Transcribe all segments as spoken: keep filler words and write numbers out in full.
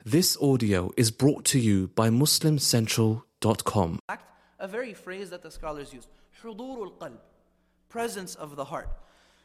This audio is brought to you by muslim central dot com. A very phrase that the scholars use, حضور القلب, presence of the heart.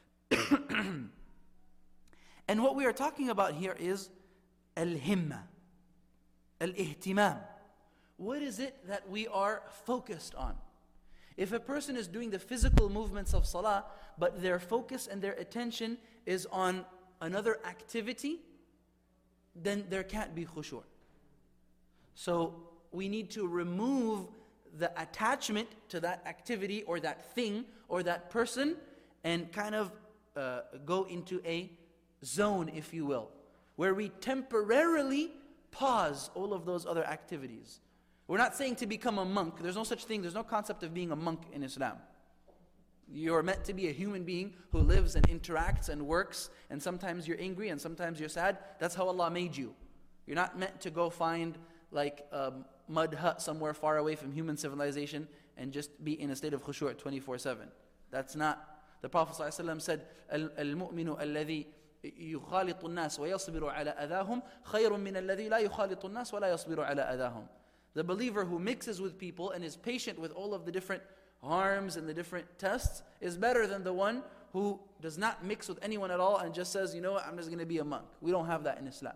And what we are talking about here is al-himma, al-ihtimam. What is it that we are focused on? If a person is doing the physical movements of salah, but their focus and their attention is on another activity, then there can't be khushu'. So we need to remove the attachment to that activity or that thing or that person and kind of uh, go into a zone, if you will, where we temporarily pause all of those other activities. We're not saying to become a monk. There's no such thing. There's no concept of being a monk in Islam. You're meant to be a human being who lives and interacts and works, and sometimes you're angry and sometimes you're sad. That's how Allah made you. You're not meant to go find like a mud hut somewhere far away from human civilization and just be in a state of khushu' twenty-four seven. That's not. The Prophet ﷺ said, "Al-mu'minu alladhi yukhalitu an-nas wa yasbiru ala adahum khayrun min alladhi la yukhalitu an-nas wa la yasbiru ala adahum." The believer who mixes with people and is patient with all of the different harms and the different tests is better than the one who does not mix with anyone at all and just says, you know what, I'm just going to be a monk. We don't have that in Islam.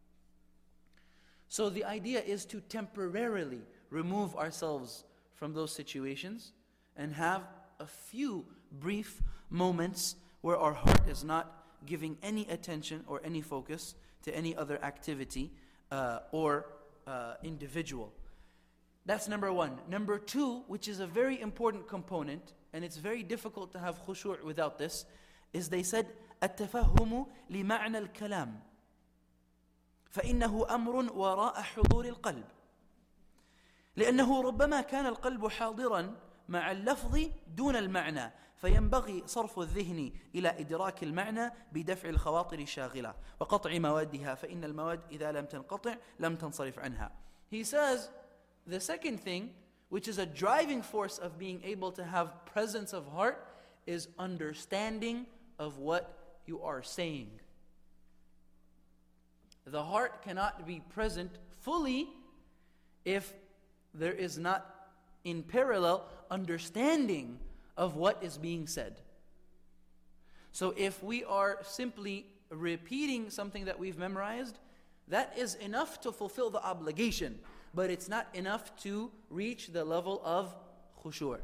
So the idea is to temporarily remove ourselves from those situations and have a few brief moments where our heart is not giving any attention or any focus to any other activity uh, or uh, individual. That's number one. Number two, which is a very important component, and it's very difficult to have khushu' without this, is they said, التفهم لمعنى الكلام فإنه أمر وراء حضور القلب لأنه ربما كان القلب حاضرا مع اللفظ دون المعنى فينبغي صرف الذهن إلى إدراك المعنى بدفع الخواطر الشاغلة وقطع موادها فإن المواد إذا لم تنقطع لم تنصرف عنها. He says, the second thing, which is a driving force of being able to have presence of heart, is understanding of what you are saying. The heart cannot be present fully if there is not in parallel understanding of what is being said. So if we are simply repeating something that we've memorized, that is enough to fulfill the obligation. But it's not enough to reach the level of khushu'.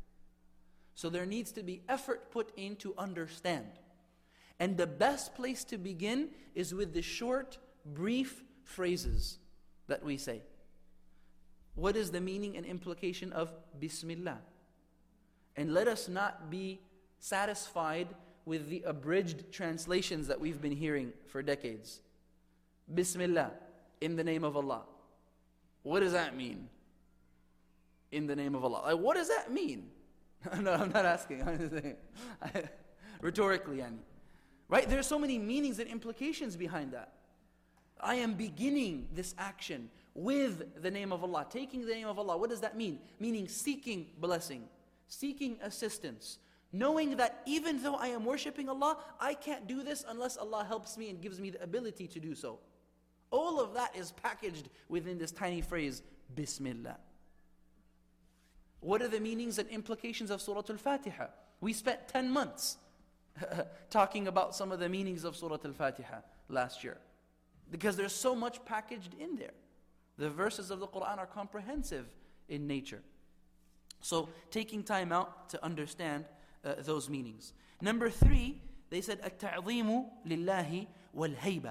So there needs to be effort put in to understand. And the best place to begin is with the short, brief phrases that we say. What is the meaning and implication of Bismillah? And let us not be satisfied with the abridged translations that we've been hearing for decades. Bismillah, in the name of Allah. What does that mean? In the name of Allah. Like, what does that mean? No, I'm not asking. I'm saying. Rhetorically, yani. Right? There are so many meanings and implications behind that. I am beginning this action with the name of Allah. Taking the name of Allah. What does that mean? Meaning seeking blessing, seeking assistance, knowing that even though I am worshiping Allah, I can't do this unless Allah helps me and gives me the ability to do so. All of that is packaged within this tiny phrase, Bismillah. What are the meanings and implications of Surah Al-Fatiha? We spent ten months talking about some of the meanings of Surah Al-Fatiha last year. Because there's so much packaged in there. The verses of the Quran are comprehensive in nature. So taking time out to understand uh, those meanings. Number three, they said, التعظيم لله والهيبة.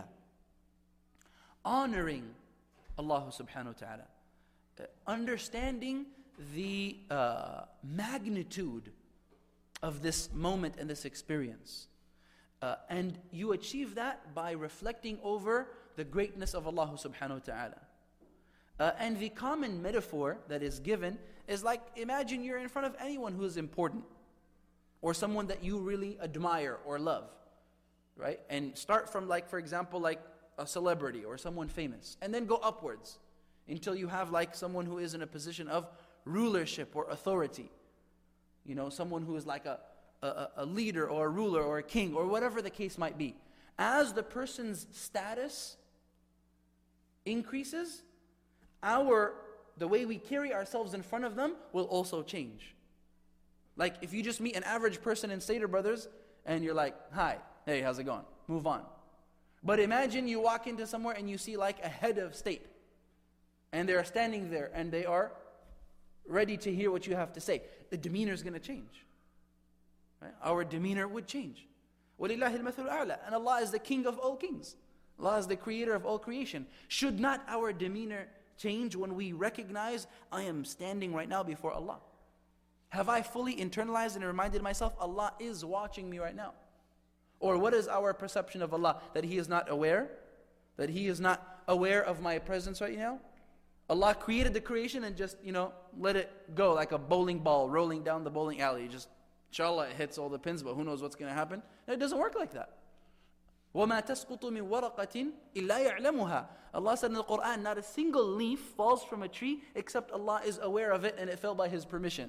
Honoring Allah subhanahu wa ta'ala. Uh, understanding the uh, magnitude of this moment and this experience. Uh, and you achieve that by reflecting over the greatness of Allah subhanahu wa ta'ala. Uh, and the common metaphor that is given is like, imagine you're in front of anyone who is important, or someone that you really admire or love, right? And start from, like, for example, like a celebrity or someone famous, and then go upwards until you have like someone who is in a position of rulership or authority. You know, someone who is like a, a, a leader or a ruler or a king or whatever the case might be. As the person's status increases, our the way we carry ourselves in front of them will also change. Like if you just meet an average person in Seder Brothers and you're like, hi, hey, how's it going? Move on. But imagine you walk into somewhere and you see like a head of state. And they're standing there and they are ready to hear what you have to say. The demeanor is going to change. Right? Our demeanor would change. وَلِلَّهِ الْمَثُلُ الْأَعْلَى. And Allah is the king of all kings. Allah is the creator of all creation. Should not our demeanor change when we recognize I am standing right now before Allah? Have I fully internalized and reminded myself Allah is watching me right now? Or what is our perception of Allah? That He is not aware? That He is not aware of my presence right now? Allah created the creation and just, you know, let it go like a bowling ball rolling down the bowling alley. Just, inshallah, it hits all the pins, but who knows what's going to happen? No, it doesn't work like that. وَمَا تَسْقُطُ مِنْ وَرَقَةٍ إِلَّا يَعْلَمُهَا. Allah said in the Quran, not a single leaf falls from a tree except Allah is aware of it and it fell by His permission.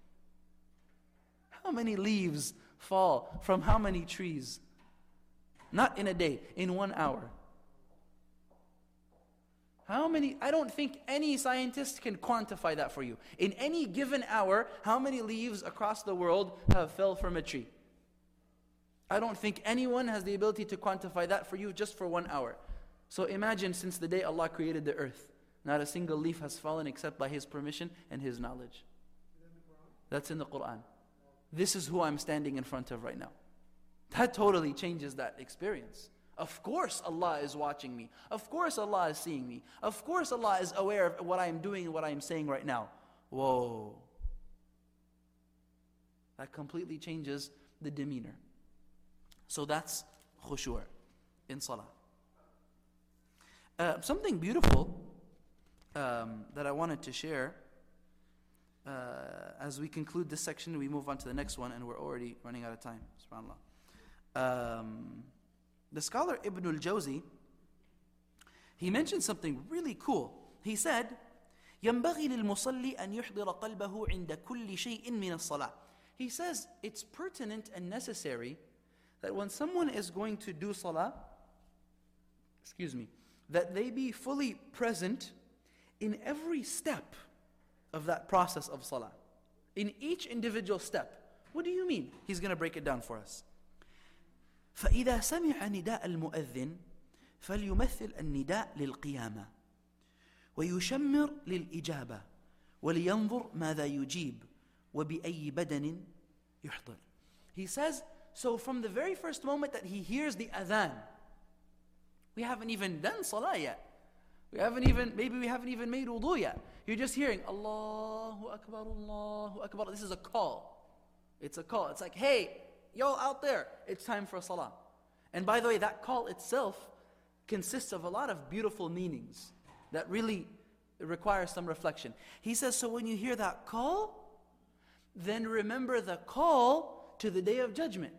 How many leaves fall from how many trees? Not in a day, in one hour. How many? I don't think any scientist can quantify that for you. In any given hour, how many leaves across the world have fell from a tree? I don't think anyone has the ability to quantify that for you just for one hour. So imagine since the day Allah created the earth, not a single leaf has fallen except by His permission and His knowledge. That's in the Quran. This is who I'm standing in front of right now. That totally changes that experience. Of course Allah is watching me. Of course Allah is seeing me. Of course Allah is aware of what I am doing and what I am saying right now. Whoa. That completely changes the demeanor. So that's khushu' in salah. Uh, something beautiful um, that I wanted to share uh, as we conclude this section, we move on to the next one, and we're already running out of time. SubhanAllah. Um, the scholar Ibn al-Jawzi, he mentioned something really cool. He said, ينبغي للمصلي أن يحضر قلبه عند كل شيء من الصلاة. He says it's pertinent and necessary that when someone is going to do salah, excuse me, that they be fully present in every step of that process of salah. In each individual step. What do you mean? He's going to break it down for us. فإذا سمع نداء المؤذن فليمثل النداء للقيامة ويشمر للإجابة ولينظر ماذا يجيب وبأي بدن يحضر. He says, so from the very first moment that he hears the adhan, we haven't even done salah yet. We haven't even, maybe we haven't even made wudu yet. You're just hearing, Allahu Akbar, Allahu Akbar. This is a call. It's a call. It's like, hey, yo out there, it's time for salah. And by the way, that call itself consists of a lot of beautiful meanings that really require some reflection. He says, so when you hear that call, then remember the call to the Day of Judgment.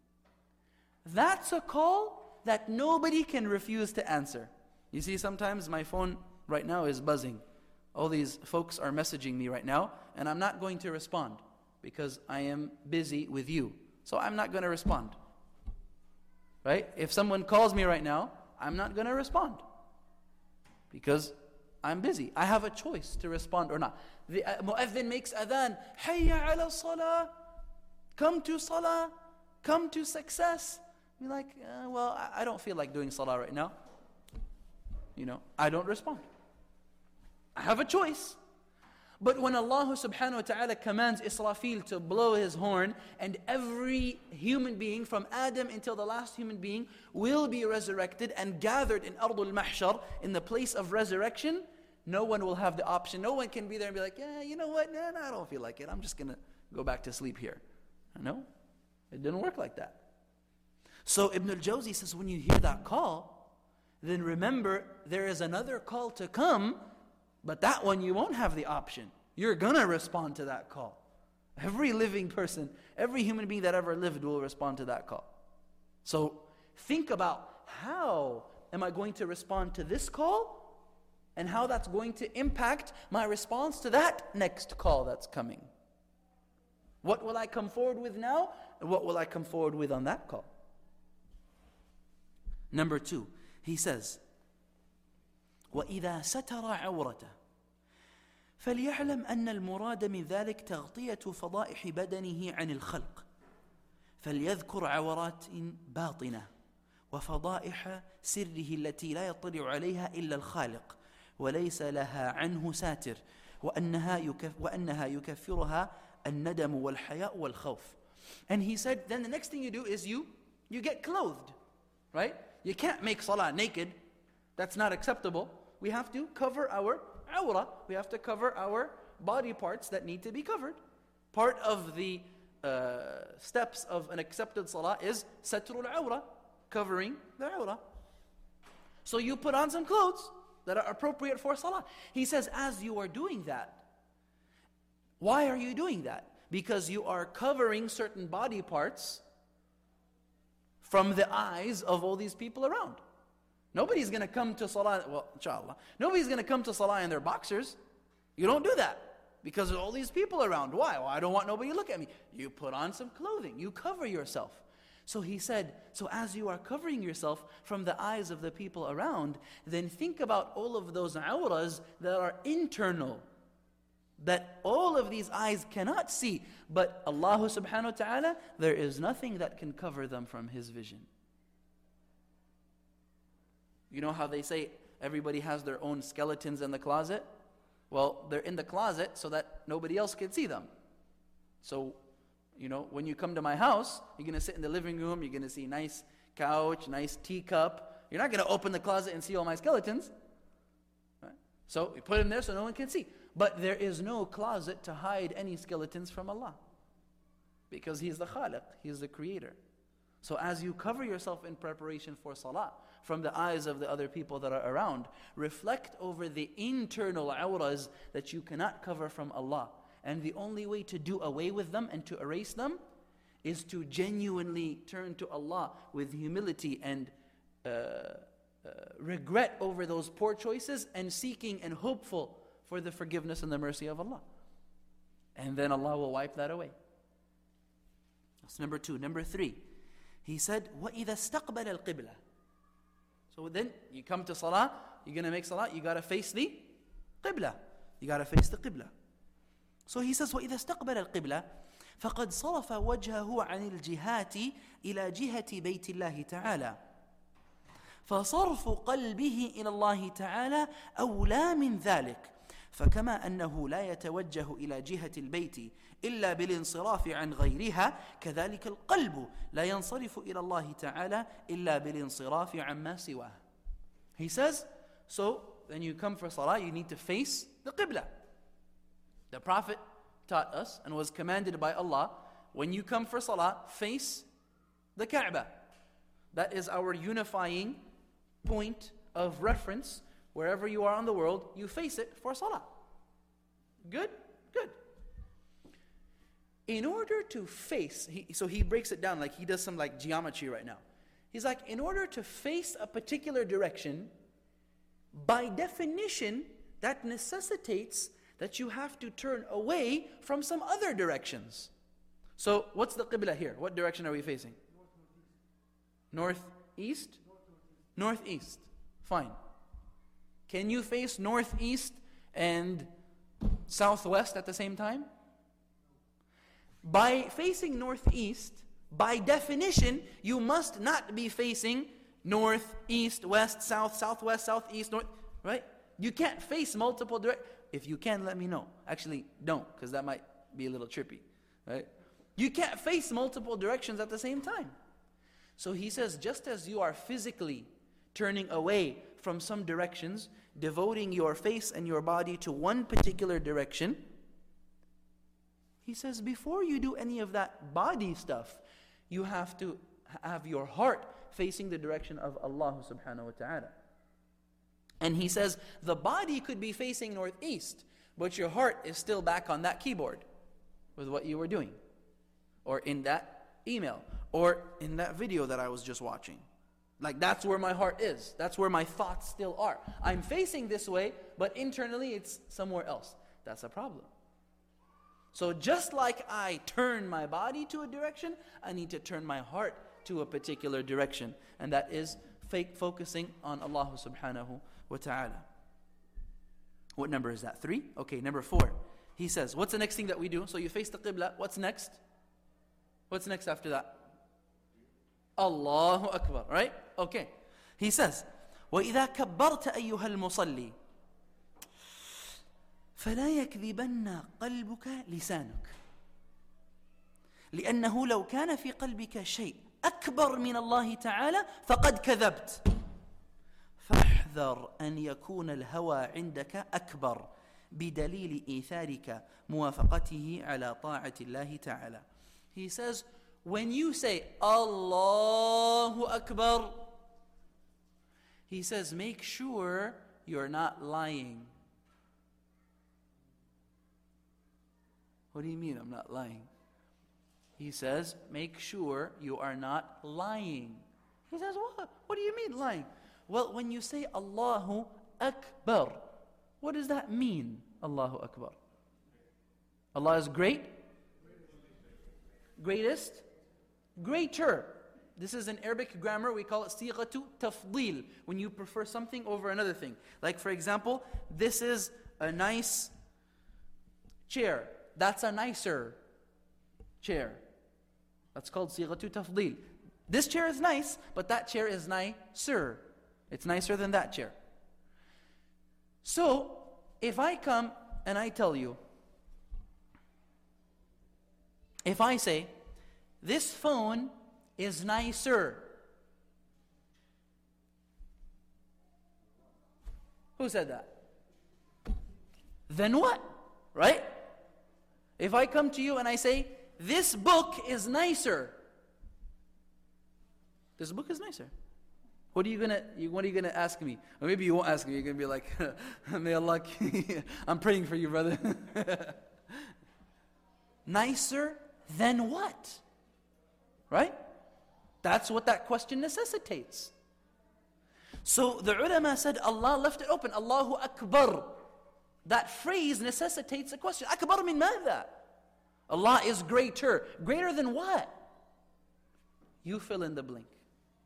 That's a call that nobody can refuse to answer. You see, sometimes my phone right now is buzzing. All these folks are messaging me right now, and I'm not going to respond because I am busy with you. So I'm not going to respond. Right? If someone calls me right now, I'm not going to respond because I'm busy. I have a choice to respond or not. The uh, mu'adhin makes adhan, hayya ala salah, come to salah, come to success. You're like, uh, well, I, I don't feel like doing salah right now. You know, I don't respond. I have a choice. But when Allah subhanahu wa ta'ala commands Israfil to blow his horn, and every human being from Adam until the last human being will be resurrected and gathered in Ardul Mahshar, in the place of resurrection, no one will have the option. No one can be there and be like, yeah, you know what, no, no, I don't feel like it. I'm just going to go back to sleep here. No, it didn't work like that. So Ibn al-Jawzi says, when you hear that call, then remember there is another call to come, but that one you won't have the option. You're going to respond to that call. Every living person, every human being that ever lived will respond to that call. So think about, how am I going to respond to this call? And how that's going to impact my response to that next call that's coming. What will I come forward with now? And what will I come forward with on that call? Number two, he says, وإذا ستر عورته فليعلم أن المراد من ذلك تغطية فضائح بدنه عن الخلق فليذكر عورات باطنة وفضائح سره التي لا يطلع عليها إلا الخالق وليس لها عنه ساتر وأنها, يكف وأنها يكفرها الندم والحياء والخوف. And he said, then the next thing you do is you, you get clothed, right? You can't make salah naked. That's not acceptable. We have to cover our awra. We have to cover our body parts that need to be covered. Part of the uh, steps of an accepted salah is satrul awra, covering the awra. So you put on some clothes that are appropriate for salah. He says, as you are doing that, why are you doing that? Because you are covering certain body parts from the eyes of all these people around. Nobody's going to come to salah, well, inshallah, nobody's going to come to salah in their boxers. You don't do that because there's all these people around. Why? Well, I don't want nobody to look at me. You put on some clothing. You cover yourself. So he said, so as you are covering yourself from the eyes of the people around, then think about all of those awras that are internal, that all of these eyes cannot see. But Allah subhanahu wa ta'ala, there is nothing that can cover them from His vision. You know how they say everybody has their own skeletons in the closet? Well, they're in the closet so that nobody else can see them. So, you know, when you come to my house, you're going to sit in the living room, you're going to see nice couch, nice teacup. You're not going to open the closet and see all my skeletons. Right? So, we put them there so no one can see. But there is no closet to hide any skeletons from Allah. Because He is the Khaliq, He is the Creator. So as you cover yourself in preparation for salah from the eyes of the other people that are around, reflect over the internal awras that you cannot cover from Allah. And the only way to do away with them and to erase them is to genuinely turn to Allah with humility and uh, uh, regret over those poor choices and seeking and hopeful for the forgiveness and the mercy of Allah. And then Allah will wipe that away. That's number two. Number three. He said, وَإِذَا اسْتَقْبَلَ الْقِبْلَةِ. So then, you come to salah, you're going to make salah, you got to face the qibla. You got to face the qibla. So he says, وَإِذَا اسْتَقْبَلَ الْقِبْلَةِ فَقَدْ صَرَفَ وَجْهَهُ عَنِ الْجِهَاتِ إِلَى جِهَةِ بَيْتِ اللَّهِ تَعَالَى فصرف قلبه إلى الله تعالى أولى من ذلك فكما أنه لا يتوجه إلى جهة البيت إلا بالانصراف عن غيرها كذلك القلب لا ينصرف إلى الله تعالى إلا بالانصراف عما سواه. He says, so when you come for salah, you need to face the qibla. The Prophet taught us and was commanded by Allah, when you come for salah, face the Kaaba. That is our unifying point of reference. Wherever you are in the world, you face it for salah. Good? Good. In order to face, he, so he breaks it down like he does some like geometry right now. He's like, in order to face a particular direction, by definition, that necessitates that you have to turn away from some other directions. So, what's the qibla here? What direction are we facing? Northeast? Northeast. Fine. Can you face northeast and southwest at the same time? By facing northeast, by definition, you must not be facing north, east, west, south, southwest, southeast, north, right? You can't face multiple directions. If you can, let me know. Actually, don't, because that might be a little trippy, right? You can't face multiple directions at the same time. So he says, just as you are physically turning away from some directions, devoting your face and your body to one particular direction, he says, before you do any of that body stuff, you have to have your heart facing the direction of Allah subhanahu wa ta'ala. And he says, the body could be facing northeast, but your heart is still back on that keyboard with what you were doing, or in that email, or in that video that I was just watching. Like, that's where my heart is. That's where my thoughts still are. I'm facing this way, but internally it's somewhere else. That's a problem. So just like I turn my body to a direction, I need to turn my heart to a particular direction. And that is fake focusing on Allah subhanahu wa ta'ala. What number is that? Three? Okay, number four. He says, what's the next thing that we do? So you face the Qibla. What's next? What's next after that? Allahu Akbar, right? Okay. He says, وَإِذَا كَبَّرْتَ أَيُّهَا الْمُصَلِّي فَلَا يَكْذِبَنَّ قَلْبُكَ لِسَانُكَ لأنه لو كان في قلبك شيء أكبر من الله تعالى فقد كذبت فاحذر أن يكون الهوى عندك أكبر بدليل إيثارك موافقته على طاعة الله تعالى. He says, when you say Allahu Akbar, he says, make sure you're not lying. What do you mean I'm not lying? He says, make sure you are not lying. He says, what? What do you mean lying? Well, when you say Allahu Akbar, what does that mean? Allahu Akbar. Allah is great? Greatest? Greater. This is in Arabic grammar, we call it sighatu tafdil, when you prefer something over another thing. Like for example, this is a nice chair. That's a nicer chair. That's called sighatu tafdil. This chair is nice, but that chair is nicer. It's nicer than that chair. So, if I come and I tell you, if I say, this phone is nicer. Who said that? Then what? Right? If I come to you and I say, this book is nicer. This book is nicer. What are you gonna what are you gonna ask me? Or maybe you won't ask me, you're gonna be like, may Allah I'm praying for you, brother. Nicer than what? Right? That's what that question necessitates. So the ulama said Allah left it open. Allahu Akbar. That phrase necessitates a question. Akbar min madha? Allah is greater. Greater than what? You fill in the blank.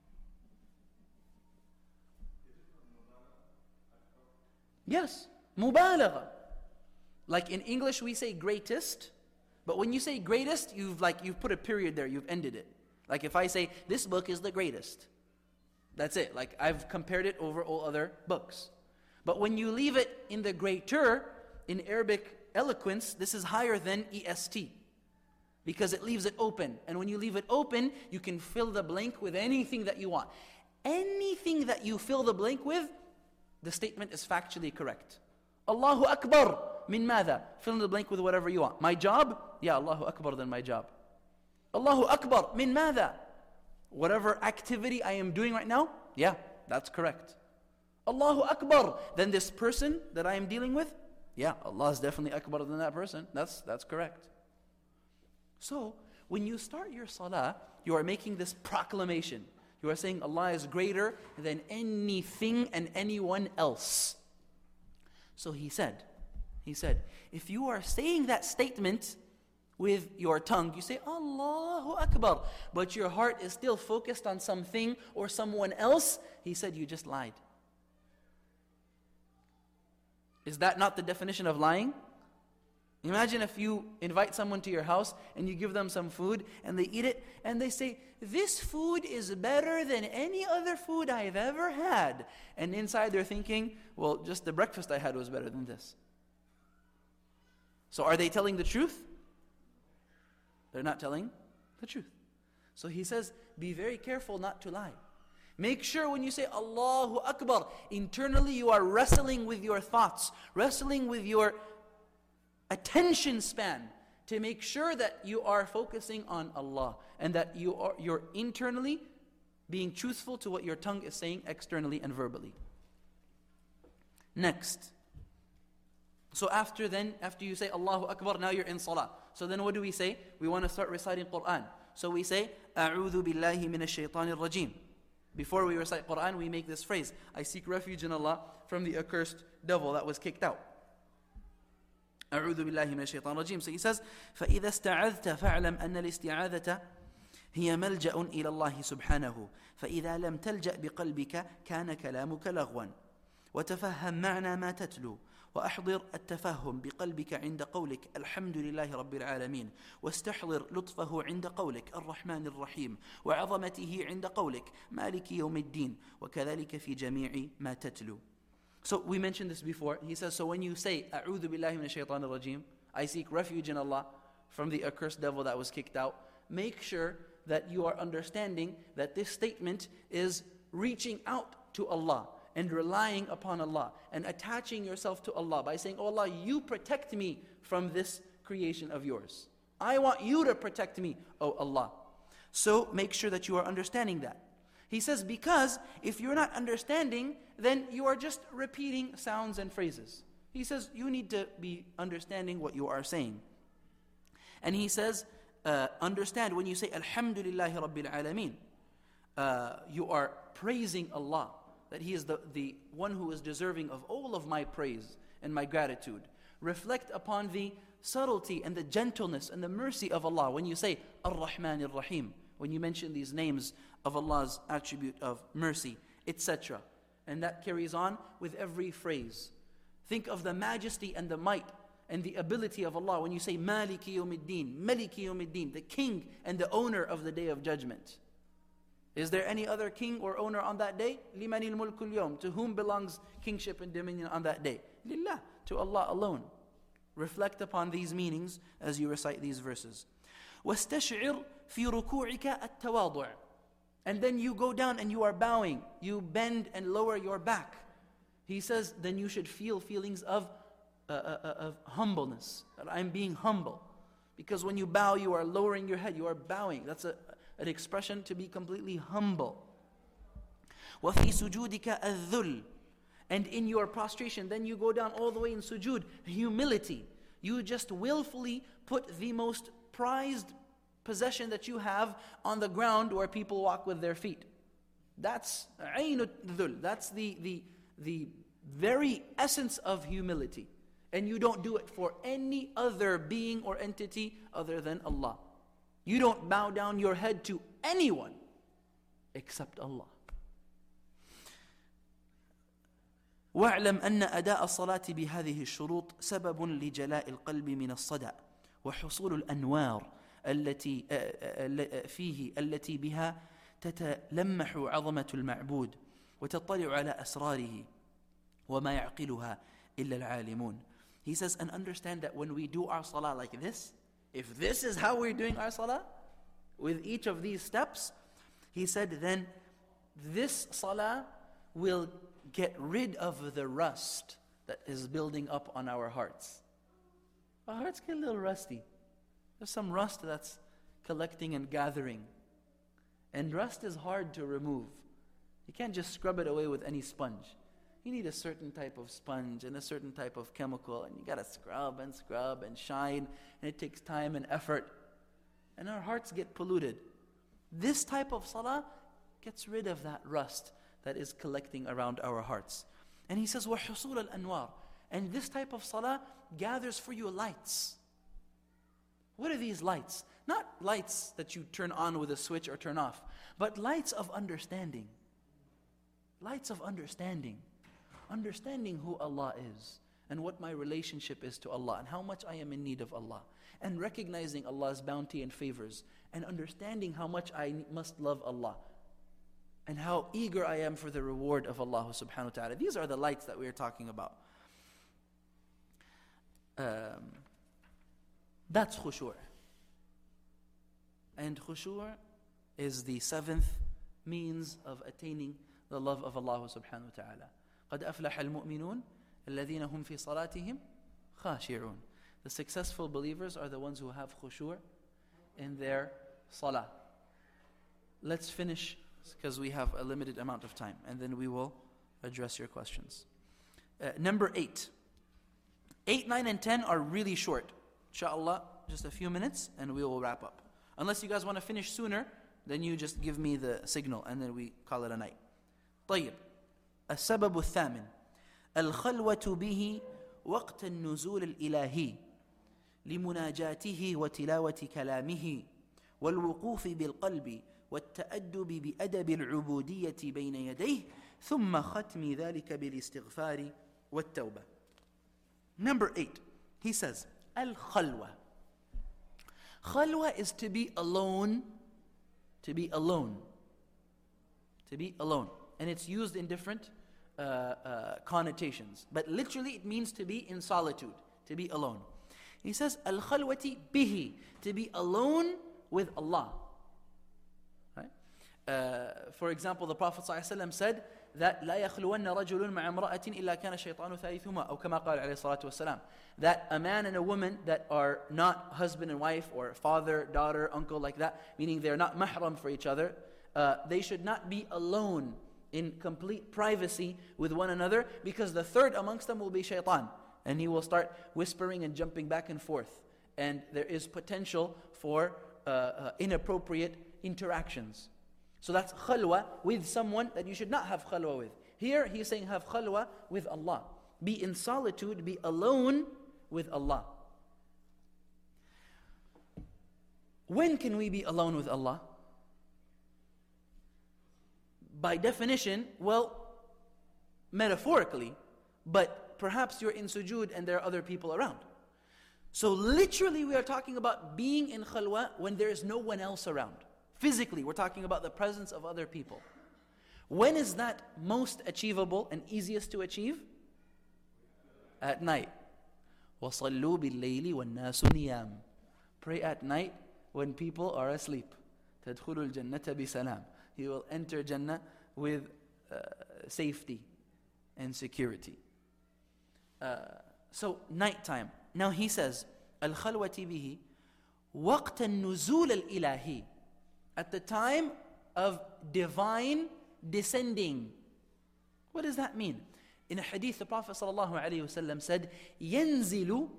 Yes, mubalagha. Like in English we say greatest, but when you say greatest, you've like you've put a period there, you've ended it. Like if I say this book is the greatest, that's it. Like I've compared it over all other books. But when you leave it in the greater, in Arabic eloquence, this is higher than E S T. Because it leaves it open. And when you leave it open, you can fill the blank with anything that you want. Anything that you fill the blank with, the statement is factually correct. Allahu Akbar min madha? Fill in the blank with whatever you want. My job? Yeah, Allahu Akbar than my job. Allahu Akbar min madha? Whatever activity I am doing right now? Yeah, that's correct. Allahu Akbar, then this person that I am dealing with? Yeah, Allah is definitely Akbar than that person. That's, that's correct. So, when you start your salah, you are making this proclamation. You are saying Allah is greater than anything and anyone else. So he said, he said, if you are saying that statement with your tongue, you say Allahu Akbar, but your heart is still focused on something or someone else, he said you just lied. Is that not the definition of lying? Imagine if you invite someone to your house and you give them some food and they eat it and they say, this food is better than any other food I've ever had. And inside they're thinking, well, just the breakfast I had was better than this. So are they telling the truth? They're not telling the truth. So he says, be very careful not to lie. Make sure when you say Allahu Akbar, internally you are wrestling with your thoughts, wrestling with your attention span to make sure that you are focusing on Allah and that you are you're internally being truthful to what your tongue is saying externally and verbally. Next. So after then, after you say Allahu Akbar, now you're in salah. So then what do we say? We want to start reciting Quran. So we say, A'udhu billahi minash shaitanir rajim. Before we recite Quran, we make this phrase, I seek refuge in Allah from the accursed devil that was kicked out. أعوذ بالله من الشيطان الرجيم. So he says, فإذا استعذت فاعلم أن الاستعاذة هي ملجأ إلى الله سبحانه فإذا لم تلجأ بقلبك كان كلامك لغوا وتفهم معنى ما تتلو وأحضر التفهم بقلبك عند قولك الحمد لله رب العالمين واستحضر لطفه عند قولك الرحمن الرحيم وعظمته عند قولك مالك يوم الدين وكذلك في جميع ما تتلو. So we mentioned this before. He says, so when you say أعوذ بالله من الشيطان الرجيم, I seek refuge in Allah from the accursed devil that was kicked out, make sure that you are understanding that this statement is reaching out to Allah and relying upon Allah and attaching yourself to Allah by saying, oh Allah, you protect me from this creation of yours. I want you to protect me, oh Allah. So make sure that you are understanding that. He says, because if you're not understanding, then you are just repeating sounds and phrases. He says, you need to be understanding what you are saying. And he says, uh, understand when you say, Alhamdulillahi Rabbil Alameen, uh, you are praising Allah, that He is the, the one who is deserving of all of my praise and my gratitude. Reflect upon the subtlety and the gentleness and the mercy of Allah when you say, Ar-Rahman Ar-Rahim, when you mention these names of Allah's attribute of mercy, et cetera. And that carries on with every phrase. Think of the majesty and the might and the ability of Allah when you say Maliki Yawmiddin, Maliki Yawmiddin, the king and the owner of the day of judgment. Is there any other king or owner on that day? Limanil mulkul yawm. To whom belongs kingship and dominion on that day? Lillah, to Allah alone. Reflect upon these meanings as you recite these verses. وَاسْتَشْعِرْ فِي رُكُوعِكَ التَّوَاضُعِ. And then you go down and you are bowing. You bend and lower your back. He says, then you should feel feelings of, uh, uh, of humbleness. That I'm being humble. Because when you bow, you are lowering your head. You are bowing. That's a, an expression to be completely humble. وَفِي سُجُودِكَ الذُّلِّ. And in your prostration, then you go down all the way in sujood. Humility. You just willfully put the most prized possession that you have on the ground where people walk with their feet. That's عَيْنُ الذُّلِّ. That's the, the, the very essence of humility. And you don't do it for any other being or entity other than Allah. You don't bow down your head to anyone except Allah. واعلم أن أداء الصلاة بهذه الشروط سبب لجلاء القلب من الصدأ وحصول الأنوار التي فيه التي بها تتلمح عظمة المعبود وتطلع على أسراره وما يعقلها إلا العالمون. He says, and understand that when we do our salah like this, if this is how we're doing our salah, with each of these steps, he said, then this salah will get rid of the rust that is building up on our hearts. Our hearts get a little rusty. There's some rust that's collecting and gathering. And rust is hard to remove. You can't just scrub it away with any sponge. You need a certain type of sponge and a certain type of chemical, and you gotta scrub and scrub and shine, and it takes time and effort. And our hearts get polluted. This type of salah gets rid of that rust that is collecting around our hearts. And he says, وَحُصُولَ الْأَنْوَارِ. And this type of salah gathers for you lights. What are these lights? Not lights that you turn on with a switch or turn off, but lights of understanding. Lights of understanding. Understanding who Allah is and what my relationship is to Allah and how much I am in need of Allah. And recognizing Allah's bounty and favors and understanding how much I must love Allah and how eager I am for the reward of Allah subhanahu wa ta'ala. These are the lights that we are talking about. Um, that's khushu'. And khushu' is the seventh means of attaining the love of Allah subhanahu wa ta'ala. قَدْ أَفْلَحَ الْمُؤْمِنُونَ الَّذِينَ هُمْ فِي صَلَاتِهِمْ خَاشِعُونَ. The successful believers are the ones who have khushu' in their salah. Let's finish because we have a limited amount of time, and then we will address your questions. Uh, number eight. Eight, nine, and ten are really short. Inshallah, just a few minutes, and we will wrap up. Unless you guys want to finish sooner, then you just give me the signal, and then we call it a night. طيب. السبب الثامن الخلوة به وقت النزول الإلهي لمناجاته وتلاوة كلامه والوقوف بالقلب والتأدب بأدب العبودية بين يديه ثم ختم ذلك بالاستغفار والتوبة. Number eight, he says, al-khalwa. Khalwa is to be alone, to be alone, to be alone. And it's used in different uh, uh, connotations. But literally it means to be in solitude, to be alone. He says, al-khalwati bihi, to be alone with Allah. Right? Uh, for example, the Prophet ﷺ said that لا يخلون رجل مع امرأة إلا كان الشيطان ثالثهما أو كما قال عليه الصلاة والسلام. That a man and a woman that are not husband and wife or father, daughter, uncle like that, meaning they're not mahram for each other, uh, they should not be alone in complete privacy with one another, because the third amongst them will be shaitan, and he will start whispering and jumping back and forth, and there is potential for uh, uh, inappropriate interactions. So that's khalwa with someone that you should not have khalwa with. Here he's saying have khalwa with Allah. Be in solitude, be alone with Allah. When can we be alone with Allah? By definition, well, metaphorically, but perhaps you're in sujood and there are other people around. So literally we are talking about being in khalwa when there is no one else around. Physically, we're talking about the presence of other people. When is that most achievable and easiest to achieve? At night. وَصَلُّوا بِاللَّيْلِ وَالنَّاسُ نِيَامٌ. Pray at night when people are asleep. تَدْخُلُ الْجَنَّةَ بِسَلَامٍ. You will enter Jannah with uh, safety and security. Uh, so, nighttime. Now he says, الْخَلْوَةِ بِهِ وَقْتَ النُّزُولَ الْإِلَهِ. At the time of divine descending. What does that mean? In a hadith, the Prophet ﷺ said, يَنْزِلُ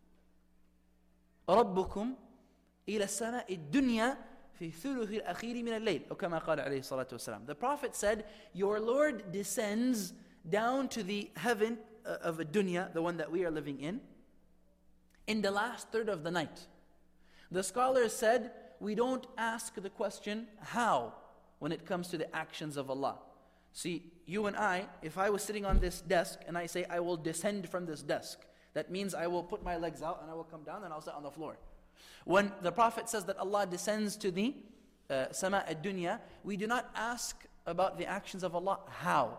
رَبُّكُمْ إِلَى السَّمَاءِ الدُّنْيَا فِي ثُلُثِ الْأَخِيرِ مِنَ اللَّيْلِ أو كما قال عليه الصلاة والسلام. The Prophet said, your Lord descends down to the heaven of a dunya, the one that we are living in, in the last third of the night. The scholars said, we don't ask the question, how, when it comes to the actions of Allah. See, you and I, if I was sitting on this desk and I say, I will descend from this desk, that means I will put my legs out and I will come down and I'll sit on the floor. When the Prophet says that Allah descends to the uh, sama ad-dunya, we do not ask about the actions of Allah, how.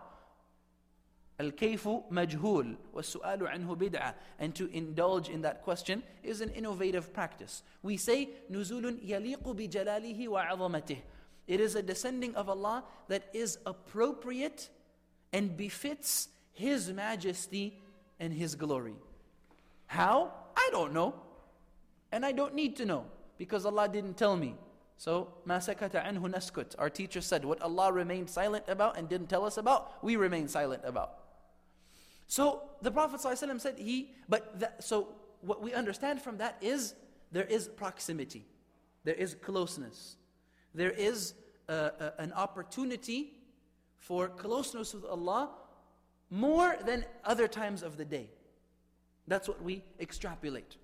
Al-kayfu majhul, was-su'alu anhu bid'ah. And to indulge in that question is an innovative practice. We say, nuzulun yaliqu bi jalalihi wa 'azamatih. It is a descending of Allah that is appropriate and befits His majesty and His glory. How? I don't know. And I don't need to know, because Allah didn't tell me. So, ma sakata anhu naskut. Our teacher said, what Allah remained silent about and didn't tell us about, we remain silent about. So, the Prophet ﷺ said he, but that, so what we understand from that is, there is proximity. There is closeness. There is uh, uh, an opportunity for closeness with Allah more than other times of the day. That's what we extrapolate.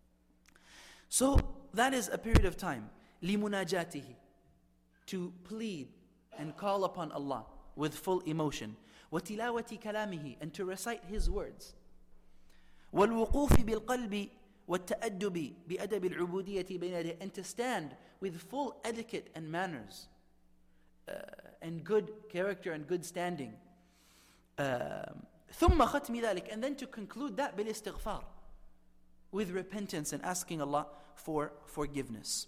So that is a period of time, لِمُنَاجَاتِهِ, to plead and call upon Allah with full emotion, وَتِلَاوَةِ كَلَامِهِ, and to recite His words, وَالْوُقُوفِ بِالْقَلْبِ وَالتَّأَدُّبِ بِأَدَبِ الْعُبُودِيَّةِ بَيْنَ يَدَيْهِ, and to stand with full etiquette and manners, uh, and good character and good standing. ثُمَّ خَتْمِ ذَلِكَ, and then to conclude that بِالْإِسْتِغْفَارِ, with repentance and asking Allah for forgiveness.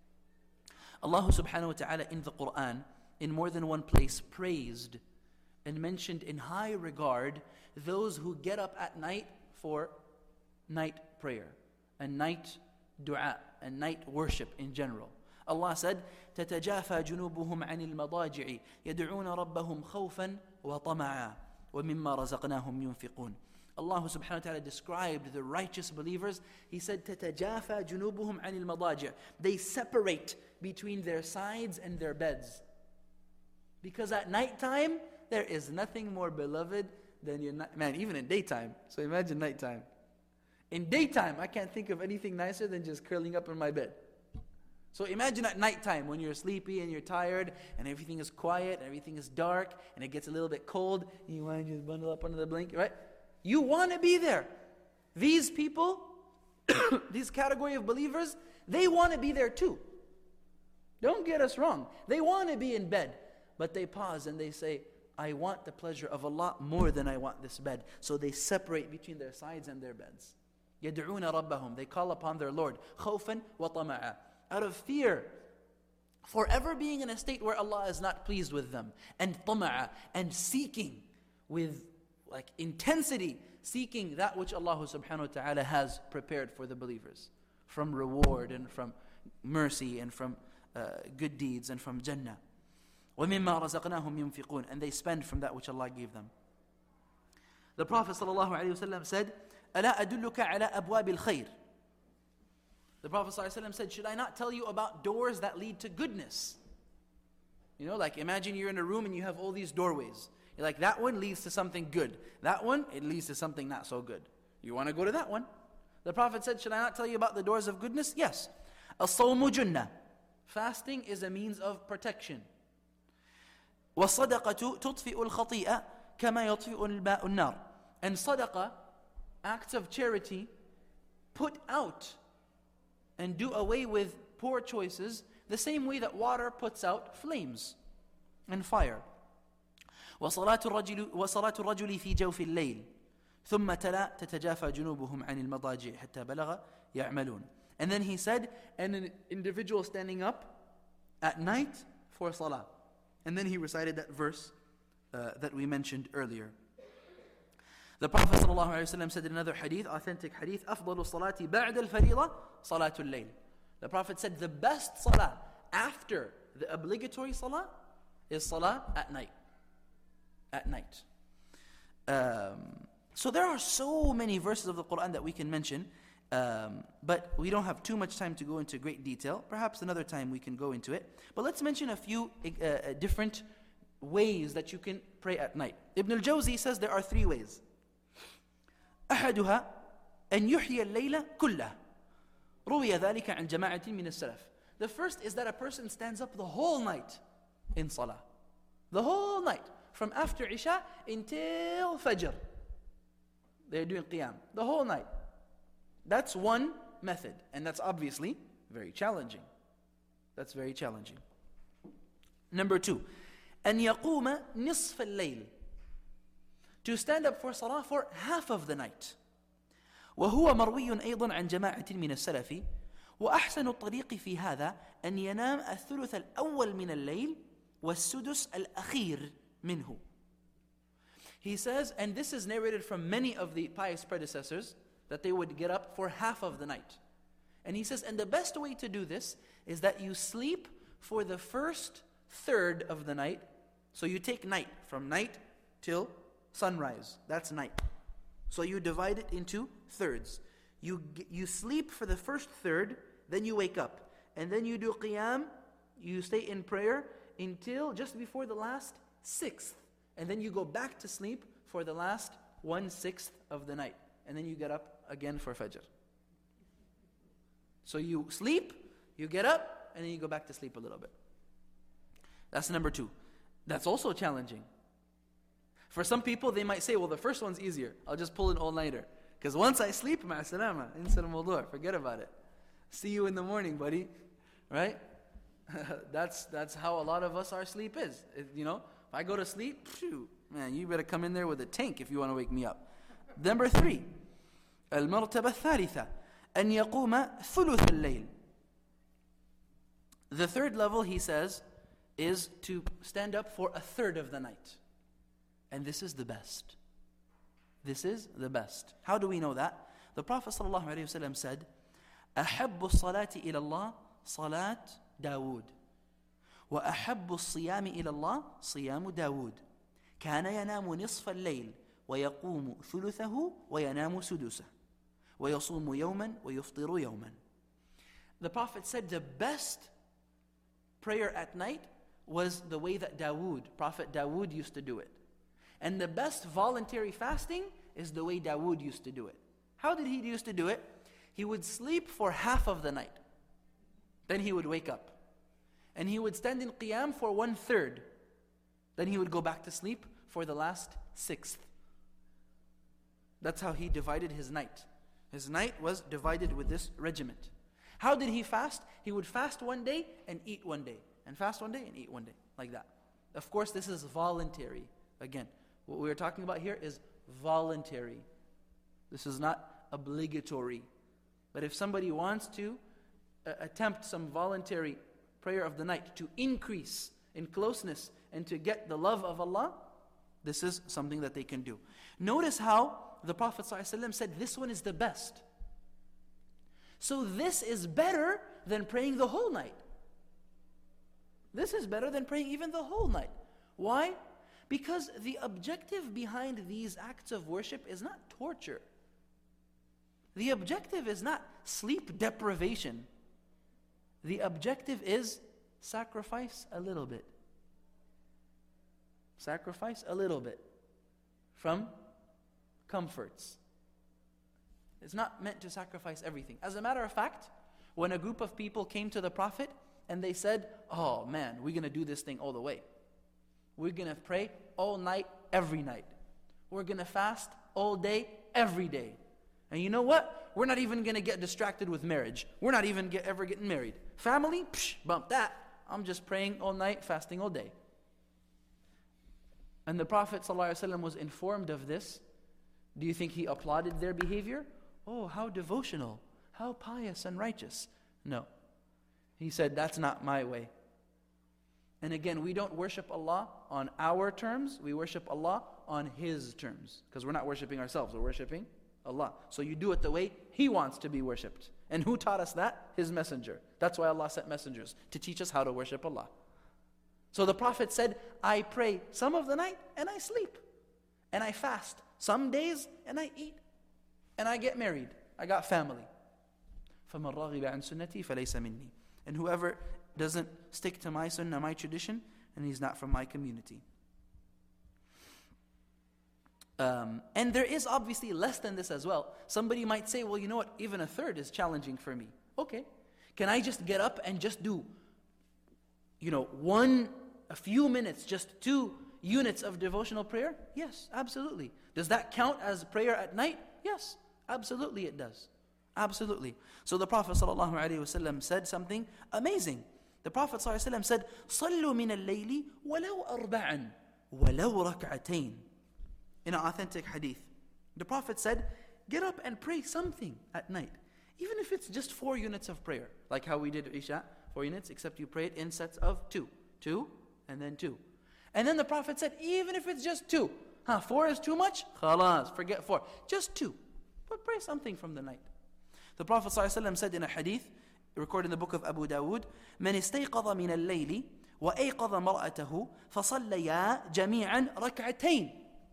Allah subhanahu wa ta'ala in the Quran, in more than one place, praised and mentioned in high regard those who get up at night for night prayer and night dua and night worship in general. Allah said, تَتَجَافَى جُنُوبُهُمْ عَنِ الْمَضَاجِعِ يَدْعُونَ رَبَّهُمْ خَوْفًا وَطَمَعًا وَمِمَّا رَزَقْنَاهُمْ يُنْفِقُونَ. Allah subhanahu wa ta'ala described the righteous believers. He said, تَتَجَافَى جُنُوبُهُمْ عَنِ الْمَضَاجِعِ. They separate between their sides and their beds. Because at nighttime, there is nothing more beloved than your night. Man, even in daytime. So imagine nighttime. In daytime, I can't think of anything nicer than just curling up in my bed. So imagine at nighttime when you're sleepy and you're tired and everything is quiet and everything is dark and it gets a little bit cold and you want to just bundle up under the blanket, right? You want to be there. These people, this category of believers, they want to be there too. Don't get us wrong. They want to be in bed. But they pause and they say, I want the pleasure of Allah more than I want this bed. So they separate between their sides and their beds. يَدْعُونَ رَبَّهُمْ. They call upon their Lord. خَوْفًا وَطَمَعًا. Out of fear, forever being in a state where Allah is not pleased with them. And طَمَعًا. And seeking with like intensity, seeking that which Allah subhanahu wa ta'ala has prepared for the believers. From reward and from mercy and from uh, good deeds and from Jannah. وَمِمَّا رَزَقْنَاهُمْ يُنْفِقُونَ. And they spend from that which Allah gave them. The Prophet ﷺ said, أَلَا أَدُلُّكَ عَلَىٰ أَبْوَابِ الْخَيْرِ. The Prophet ﷺ said, should I not tell you about doors that lead to goodness? You know, like imagine you're in a room and you have all these doorways. You're like, that one leads to something good. That one, it leads to something not so good. You want to go to that one. The Prophet said, should I not tell you about the doors of goodness? Yes. الصَّوْمُ جُنَّةٌ. Fasting is a means of protection. وَالصَّدَقَةُ تُطْفِئُ الْخَطِيئَةَ كَمَا يُطْفِئُ الْمَاءُ النَّارِ. And sadaqah, acts of charity, put out and do away with poor choices the same way that water puts out flames and fire. وصلاة الرجل وصلاة الرجل في جوف الليل ثم تلا تتجافى جنوبهم عن المضاجع حتى بلغ يعملون. And then he said, and an individual standing up at night for salah. And then he recited that verse uh, that we mentioned earlier. The Prophet ﷺ said in another hadith, authentic hadith, أفضل الصلاة بعد الفريضة صلاة الليل. The Prophet said the best salah after the obligatory salah is salah at night. At night. Um, so there are so many verses of the Quran that we can mention, um, but we don't have too much time to go into great detail. Perhaps another time we can go into it. But let's mention a few uh, different ways that you can pray at night. Ibn al-Jawzi says there are three ways. أحدها أن يحيي الليل كله. روي ذلك عن جماعة من السلف. The first is that a person stands up the whole night in salah. The whole night. From after Isha until Fajr. They're doing Qiyam. The whole night. That's one method. And that's obviously very challenging. That's very challenging. Number two. أن يقوم نصف الليل. To stand up for salah for half of the night. وهو مروي أيضا عن جماعة من السلف. وأحسن الطريق في هذا أن ينام الثلث الأول من الليل والسدس الأخير منه. He says, and this is narrated from many of the pious predecessors, that they would get up for half of the night. And he says, and the best way to do this is that you sleep for the first third of the night. So you take night, from night till sunrise. That's night. So you divide it into thirds. You you sleep for the first third, then you wake up. And then you do qiyam, you stay in prayer until just before the last sixth. And then you go back to sleep for the last one-sixth of the night. And then you get up again for Fajr. So you sleep, you get up, and then you go back to sleep a little bit. That's number two. That's also challenging. For some people, they might say, well, the first one's easier. I'll just pull an all-nighter. Because once I sleep, ma'a salama, insa al-mawdu', forget about it. See you in the morning, buddy. Right? that's that's how a lot of us, our sleep is. It, you know, if I go to sleep, phew, man, you better come in there with a tank if you want to wake me up. Number three, المرتبة الثالثة أن يقوم ثلث الليل. The third level, he says, is to stand up for a third of the night. And this is the best. This is the best. How do we know that? The Prophet ﷺ said, أحب الصلاة إلى الله صلاة داود وأحب الصيام إلى الله صيام داود كان ينام نصف الليل ويقوم ثلثه وينام سدسه ويصوم يوما ويفطر يوما. The Prophet said the best prayer at night was the way that Dawood, Prophet Dawood used to do it. And the best voluntary fasting is the way Dawood used to do it. How did he used to do it? He would sleep for half of the night. Then he would wake up. And he would stand in qiyam for one third. Then he would go back to sleep for the last sixth. That's how he divided his night. His night was divided with this regiment. How did he fast? He would fast one day and eat one day. And fast one day and eat one day. Like that. Of course, this is voluntary. Again, what we're talking about here is voluntary. This is not obligatory. But if somebody wants to uh, attempt some voluntary prayer of the night to increase in closeness and to get the love of Allah, this is something that they can do. Notice how the Prophet ﷺ said this one is the best. So this is better than praying the whole night. This is better than praying even the whole night. Why? Because the objective behind these acts of worship is not torture. The objective is not sleep deprivation. The objective is sacrifice a little bit. Sacrifice a little bit from comforts. It's not meant to sacrifice everything. As a matter of fact, when a group of people came to the Prophet and they said, oh man, we're going to do this thing all the way. We're going to pray all night, every night. We're going to fast all day, every day. And you know what? We're not even going to get distracted with marriage. We're not even get, ever getting married. Family? Psh, bump that. I'm just praying all night, fasting all day. And the Prophet ﷺ was informed of this. Do you think he applauded their behavior? Oh, how devotional, how pious and righteous. No. He said, that's not my way. And again, we don't worship Allah on our terms. We worship Allah on His terms. Because we're not worshiping ourselves, we're worshiping Allah. So you do it the way He wants to be worshipped. And who taught us that? His messenger. That's why Allah sent messengers, to teach us how to worship Allah. So the Prophet said, I pray some of the night and I sleep. And I fast some days and I eat. And I get married. I got family. فَمَنْ رَغِبَ عَنْ سُنَّتِي فَلَيْسَ مِنِّي. And whoever doesn't stick to my sunnah, my tradition, and he's not from my community. Um, and there is obviously less than this as well. Somebody might say, well, you know what, even a third is challenging for me. Okay, can I just get up and just do, you know, one, a few minutes, just two units of devotional prayer? Yes, absolutely. Does that count as prayer at night? Yes, absolutely it does. Absolutely. So the Prophet ﷺ said something amazing. The Prophet ﷺ said, صَلُّوا مِنَ اللَّيْلِ وَلَوْ أَرْبَعًا وَلَوْ رَكْعَتَيْن. In an authentic hadith, the Prophet said, get up and pray something at night. Even if it's just four units of prayer. Like how we did Isha, four units, except you pray it in sets of two. Two, and then two. And then the Prophet said, even if it's just two. Huh, four is too much? Khalas, forget four. Just two. But pray something from the night. The Prophet ﷺ said in a hadith, recorded in the book of Abu Dawood, مَنِ اسْتَيْقَظَ مِنَ اللَّيْلِ وَأَيْقَظَ مَرْأَتَهُ فَصَلَّيَا جَمِيعًا رَكْعَتَيْنِ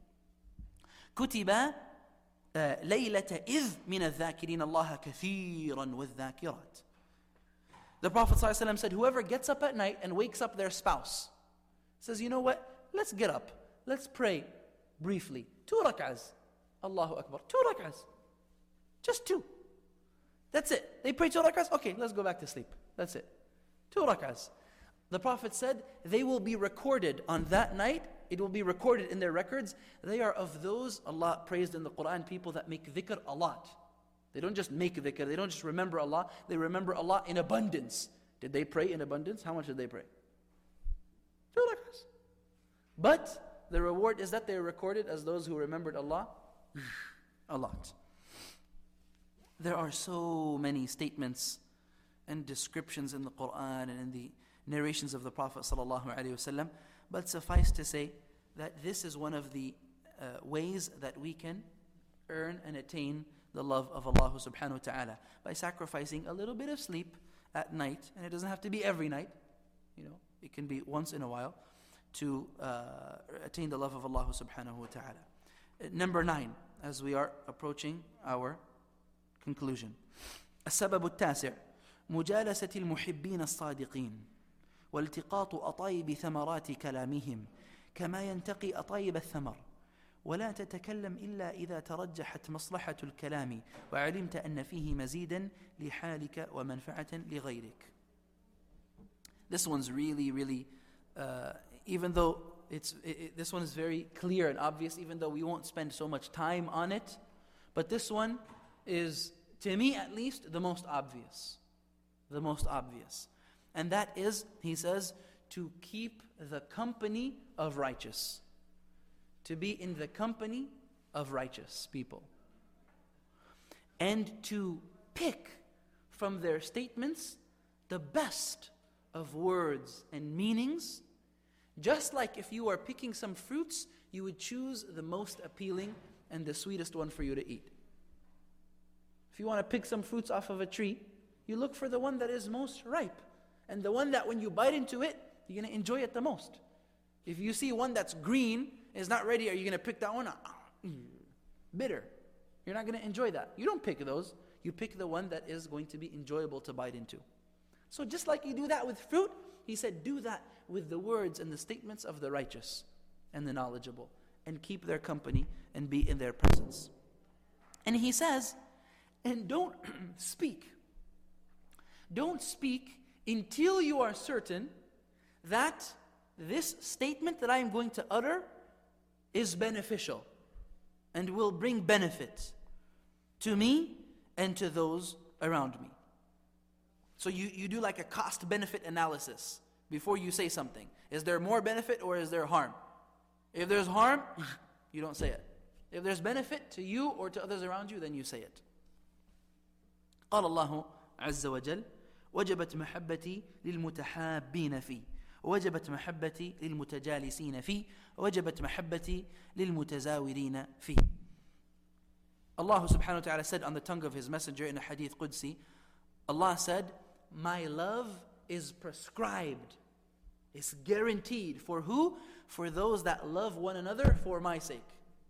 كُتِبَ لَيْلَةَ إِذْ مِنَ الذَّاكِرِينَ اللَّهَ كَثِيرًا وَالذَّاكِرَاتِ. The Prophet ﷺ said, whoever gets up at night and wakes up their spouse, says, you know what, let's get up, let's pray briefly. Two rak'ahs. Allahu Akbar. Two rak'ahs. Just two. That's it. They pray two rak'ahs. Okay, let's go back to sleep. That's it. Two rak'ahs. The Prophet said, they will be recorded on that night. It will be recorded in their records. They are of those, Allah praised in the Quran, people that make dhikr a lot. They don't just make dhikr. They don't just remember Allah. They remember Allah in abundance. Did they pray in abundance? How much did they pray? Two rak'ahs. But the reward is that they are recorded as those who remembered Allah a lot. There are so many statements and descriptions in the Quran and in the narrations of the Prophet ﷺ, but suffice to say that this is one of the uh, ways that we can earn and attain the love of Allah subhanahu wa ta'ala, by sacrificing a little bit of sleep at night, and it doesn't have to be every night, you know, it can be once in a while, to uh, attain the love of Allah subhanahu wa ta'ala. Uh, number nine, as we are approaching our conclusion. السبب التاسع مجالسة المحبين الصادقين والتقاط أطايب ثمرات كلامهم كما ينتقي أطايب الثمر ولا تتكلم إلا إذا ترجحت مصلحة الكلام وعلمت أن فيه مزيدا لحالك ومنفعة لغيرك. This one's really, really, uh, even though it's it, it, this one is very clear and obvious, even though we won't spend so much time on it, but this one is, to me at least, the most obvious. The most obvious. And that is, he says, to keep the company of righteous. To be in the company of righteous people. And to pick from their statements the best of words and meanings. Just like if you are picking some fruits, you would choose the most appealing and the sweetest one for you to eat. If you want to pick some fruits off of a tree, you look for the one that is most ripe. And the one that when you bite into it, you're going to enjoy it the most. If you see one that's green, is not ready, are you going to pick that one? Bitter. You're not going to enjoy that. You don't pick those. You pick the one that is going to be enjoyable to bite into. So just like you do that with fruit, he said, do that with the words and the statements of the righteous and the knowledgeable, and keep their company and be in their presence. And he says, and don't speak. Don't speak until you are certain that this statement that I am going to utter is beneficial and will bring benefit to me and to those around me. So you, you do like a cost-benefit analysis before you say something. Is there more benefit or is there harm? If there's harm, you don't say it. If there's benefit to you or to others around you, then you say it. قال الله عز وجل وجبت محبتي للمتحابين فيه وجبت محبتي للمتجالسين فيه وجبت محبتي للمتزاورين فيه. Allah subhanahu wa ta'ala said on the tongue of His Messenger in a hadith Qudsi, Allah said, my love is prescribed, it's guaranteed. For who? For those that love one another for my sake.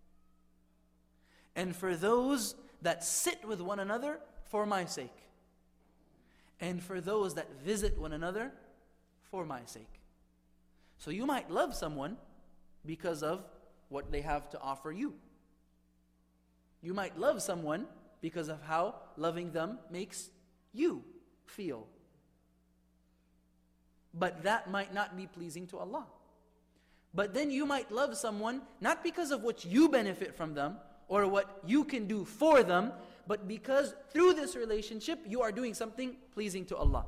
And for those that sit with one another for my sake. And for those that visit one another for my sake. So you might love someone because of what they have to offer you. You might love someone because of how loving them makes you feel. But that might not be pleasing to Allah. But then you might love someone not because of what you benefit from them or what you can do for them, but because through this relationship you are doing something pleasing to Allah.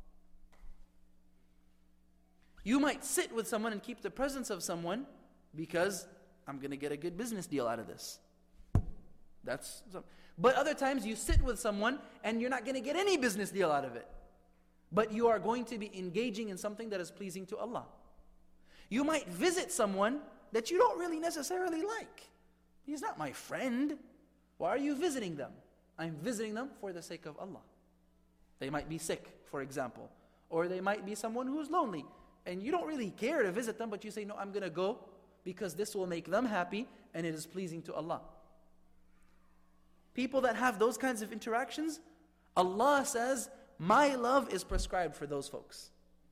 You might sit with someone and keep the presence of someone because I'm going to get a good business deal out of this. That's some, but other times you sit with someone and you're not going to get any business deal out of it. But you are going to be engaging in something that is pleasing to Allah. You might visit someone that you don't really necessarily like. He's not my friend. Why are you visiting them? I'm visiting them for the sake of Allah. They might be sick, for example. Or they might be someone who's lonely. And you don't really care to visit them, but you say, no, I'm going to go because this will make them happy and it is pleasing to Allah. People that have those kinds of interactions, Allah says, my love is prescribed for those folks.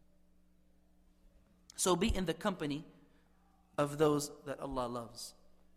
So be in the company of those that Allah loves.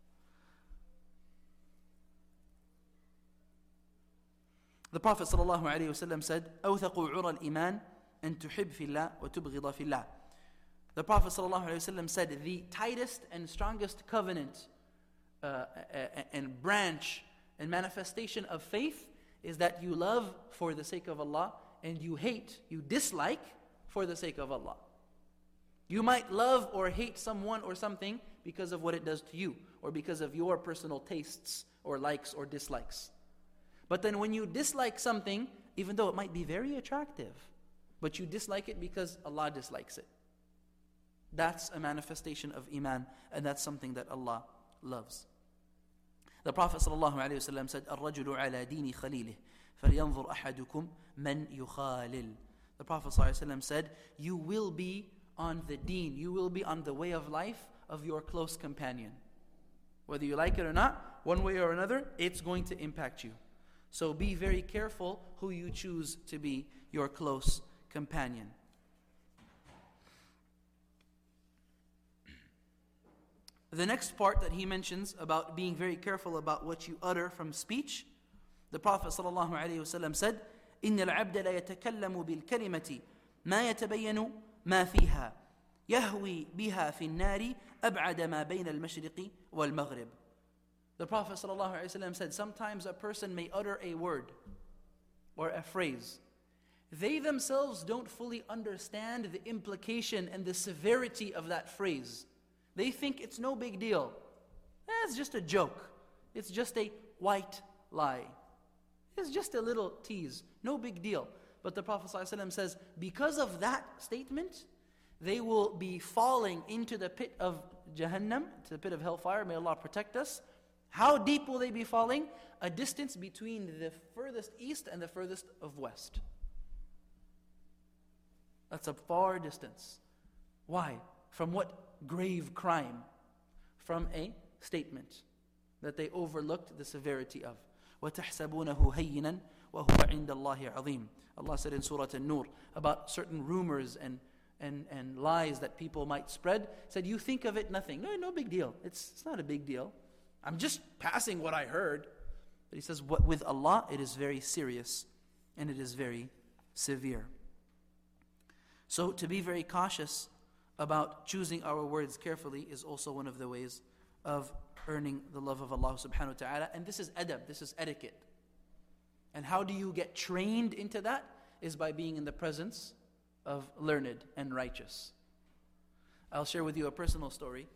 The Prophet ﷺ said, أوثق عرى الإيمان أن تحب في الله وتبغض في الله. The Prophet ﷺ said, the tightest and strongest covenant uh, and branch and manifestation of faith is that you love for the sake of Allah and you hate, you dislike for the sake of Allah. You might love or hate someone or something because of what it does to you or because of your personal tastes or likes or dislikes. But then when you dislike something, even though it might be very attractive, but you dislike it because Allah dislikes it. That's a manifestation of Iman, and that's something that Allah loves. The Prophet ﷺ said, الرجل على دين خليله فلينظر أحدكم من يخالل. The Prophet ﷺ said, you will be on the deen, you will be on the way of life of your close companion. Whether you like it or not, one way or another, it's going to impact you. So be very careful who you choose to be your close companion. The next part that he mentions about being very careful about what you utter from speech, the Prophet ﷺ said, إن العبد لا يتكلم بالكلمة ما يتبين ما فيها يهوي بها في النار أبعد ما بين المشرق والمغرب. The Prophet ﷺ said, sometimes a person may utter a word or a phrase. They themselves don't fully understand the implication and the severity of that phrase. They think it's no big deal. Eh, it's just a joke. It's just a white lie. It's just a little tease. No big deal. But the Prophet ﷺ says, because of that statement, they will be falling into the pit of Jahannam, to the pit of hellfire. May Allah protect us. How deep will they be falling? A distance between the furthest east and the furthest of west. That's a far distance. Why? From what grave crime? From a statement that they overlooked the severity of. وَتَحْسَبُونَهُ هَيِّنًا وَهُوَ عِنْدَ اللَّهِ عَظِيمٌ. Allah said in Surah An-Nur about certain rumors and, and, and lies that people might spread. Said, you think of it nothing. No, no big deal. It's, it's not a big deal. I'm just passing what I heard. But he says, what, with Allah, it is very serious and it is very severe. So to be very cautious about choosing our words carefully is also one of the ways of earning the love of Allah subhanahu wa ta'ala. And this is adab, this is etiquette. And how do you get trained into that? Is by being in the presence of learned and righteous. I'll share with you a personal story.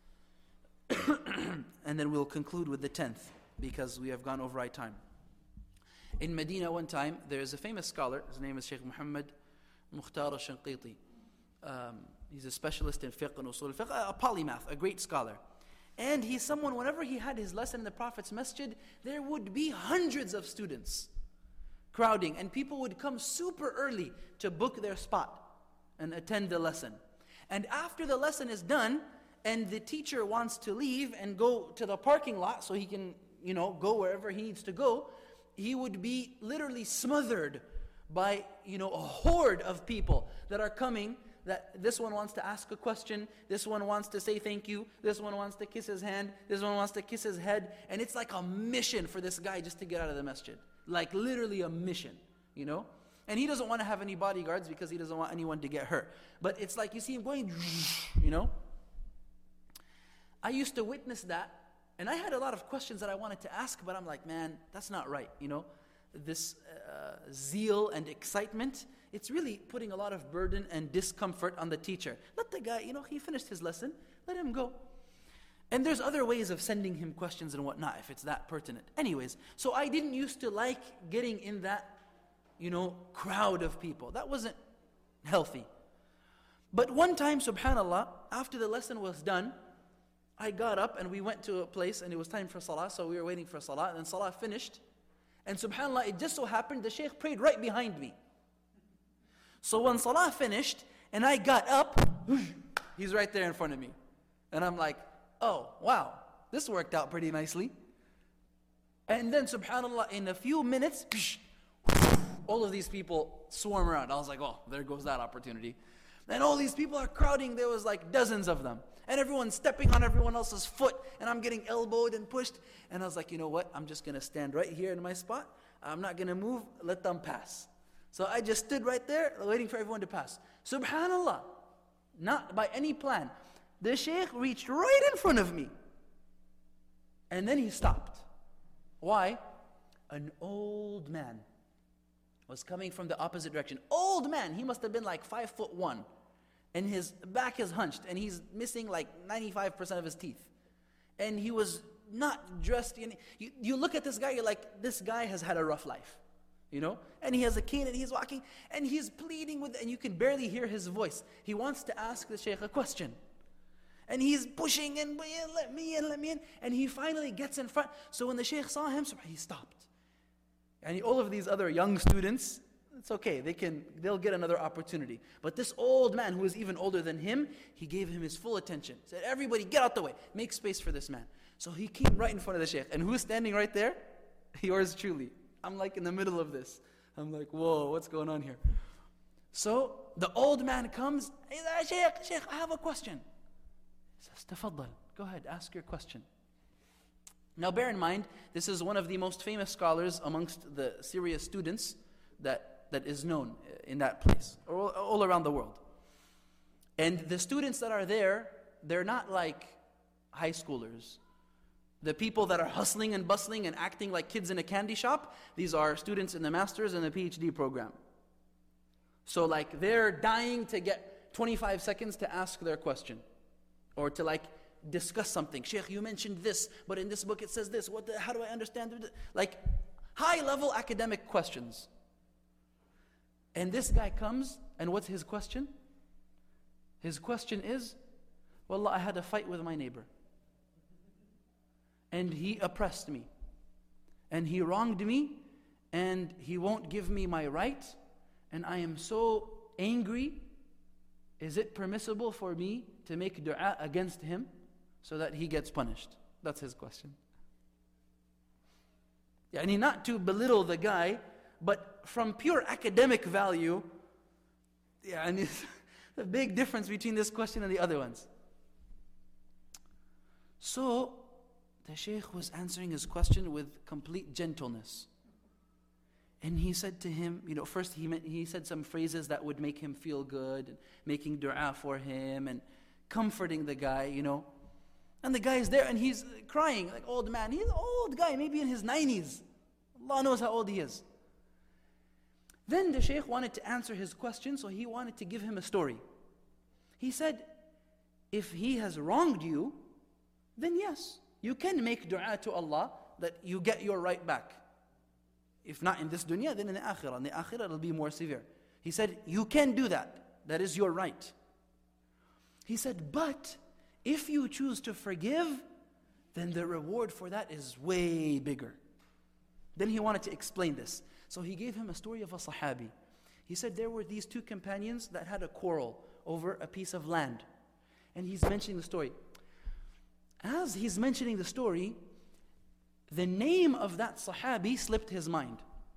And then we'll conclude with the tenth, because we have gone over our time. In Medina one time, there is a famous scholar, his name is Sheikh Muhammad Mukhtar al-Shanqiti. Um, he's a specialist in fiqh and usul al-fiqh, a polymath, a great scholar. And he's someone, whenever he had his lesson in the Prophet's masjid, there would be hundreds of students crowding, and people would come super early to book their spot and attend the lesson. And after the lesson is done, and the teacher wants to leave and go to the parking lot so he can, you know, go wherever he needs to go, he would be literally smothered by, you know, a horde of people that are coming, that this one wants to ask a question, this one wants to say thank you, this one wants to kiss his hand, this one wants to kiss his head, and it's like a mission for this guy just to get out of the masjid. Like literally a mission, you know? And he doesn't want to have any bodyguards because he doesn't want anyone to get hurt. But it's like you see him going, you know? I used to witness that, and I had a lot of questions that I wanted to ask, but I'm like, man, that's not right, you know? This uh, zeal and excitement, it's really putting a lot of burden and discomfort on the teacher. Let the guy, you know, he finished his lesson, let him go. And there's other ways of sending him questions and whatnot if it's that pertinent. Anyways, so I didn't used to like getting in that, you know, crowd of people. That wasn't healthy. But one time, subhanAllah, after the lesson was done, I got up and we went to a place and it was time for salah, so we were waiting for salah, and then salah finished. And subhanAllah, it just so happened the shaykh prayed right behind me. So when salah finished and I got up, he's right there in front of me. And I'm like, oh, wow, this worked out pretty nicely. And then subhanAllah, in a few minutes, all of these people swarm around. I was like, oh, there goes that opportunity. And all these people are crowding. There was like dozens of them. And everyone's stepping on everyone else's foot. And I'm getting elbowed and pushed. And I was like, you know what? I'm just going to stand right here in my spot. I'm not going to move. Let them pass. So I just stood right there waiting for everyone to pass. SubhanAllah. Not by any plan. The shaykh reached right in front of me. And then he stopped. Why? An old man was coming from the opposite direction. Old man. He must have been like five foot one. And his back is hunched, and he's missing like ninety-five percent of his teeth. And he was not dressed in... You, you look at this guy, you're like, this guy has had a rough life. You know? And he has a cane, and he's walking, and he's pleading with... And you can barely hear his voice. He wants to ask the shaykh a question. And he's pushing, and let me in, let me in. And he finally gets in front. So when the shaykh saw him, he stopped. And all of these other young students... It's okay, they can, they'll get another opportunity. But this old man who is even older than him, he gave him his full attention. Said, everybody get out the way, make space for this man. So he came right in front of the shaykh. And who's standing right there? Yours truly. I'm like in the middle of this. I'm like, whoa, what's going on here? So the old man comes, hey there, shaykh, shaykh, I have a question. He says, tafaddal, go ahead, ask your question. Now bear in mind, this is one of the most famous scholars amongst the serious students that that is known in that place, all, all around the world. And the students that are there, they're not like high schoolers. The people that are hustling and bustling and acting like kids in a candy shop, these are students in the master's and the PhD program. So like they're dying to get twenty-five seconds to ask their question. Or to like discuss something. Sheikh, you mentioned this, but in this book it says this. What? The, how do I understand it? Like high-level academic questions. And this guy comes, and what's his question? His question is, Wallah, I had a fight with my neighbor. And he oppressed me. And he wronged me. And he won't give me my right. And I am so angry. Is it permissible for me to make dua against him so that he gets punished? That's his question. Yani not to belittle the guy, but from pure academic value, yani the big difference between this question and the other ones. So, the Shaykh was answering his question with complete gentleness. And he said to him, you know, first he meant, he said some phrases that would make him feel good, and making dua for him, and comforting the guy, you know. And the guy is there and he's crying, like old man. He's an old guy, maybe in his nineties. Allah knows how old he is. Then the Shaykh wanted to answer his question, so he wanted to give him a story. He said, if he has wronged you, then yes, you can make dua to Allah that you get your right back. If not in this dunya, then in the akhirah. In the akhirah, it'll be more severe. He said, you can do that. That is your right. He said, but if you choose to forgive, then the reward for that is way bigger. Then he wanted to explain this. So he gave him a story of a Sahabi. He said there were these two companions that had a quarrel over a piece of land. And he's mentioning the story. As he's mentioning the story, the name of that Sahabi slipped his mind.